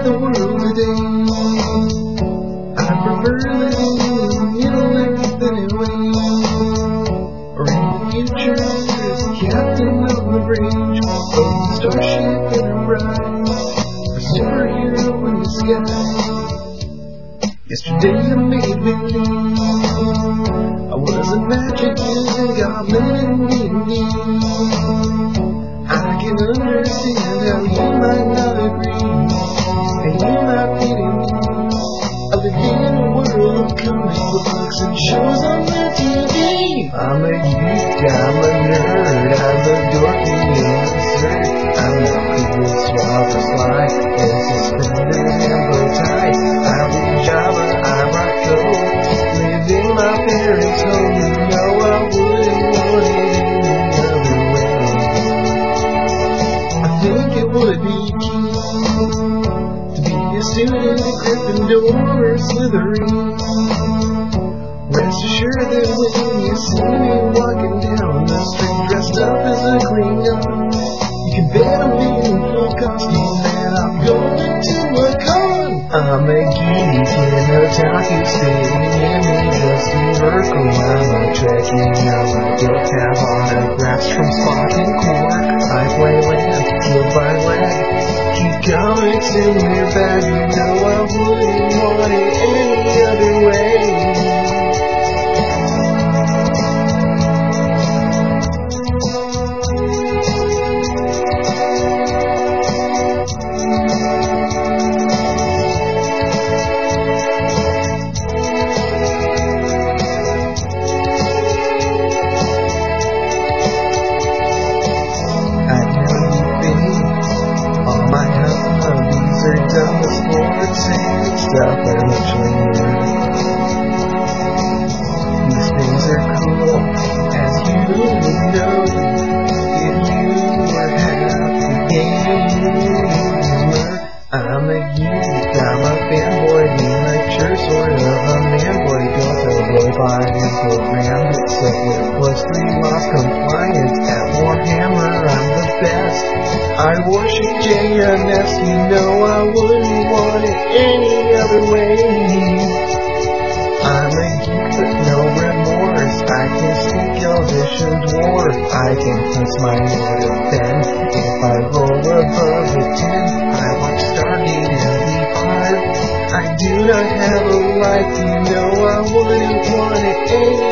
the world today. I prefer living in the middle earth anyway. Or in the future as captain of the bridge, of the starship Enterprise, a superhero in the sky. Yesterday I made believe I was a magic using goblin and D&D. I can understand how you might not agree, and you might pity me. I live in a world of comic books and shows on the TV. I'm a geek, I'm a nerd, I'm a dorky and absurd. I'm the coolest Java fly, and suspended and bow tie. I read Java, I rock code, live in my parents' home. You know I wouldn't want it any other way. I think it would be key to be a student at Gryffindor or Slytherin. Rest assured that when you see me walking down the street dressed up as a Klingon, you can bet I'm in full costume that I'm going to a con. I'm a geek and a otaku sitting in the Steve Urkel. I'm a Trekkie, I'm a get tab autographs from Spock and Quark. I play land, live by lag, keep comics in your bag. You know I wouldn't want it any other way. I worship JNS, you know I wouldn't want it any other way. I'm a geek but no remorse, I can speak Elvish and Dwarf. I can place my motive then, if I roll above a 10. I watch Stargate and Picard. I do not have a life, you know I wouldn't want it any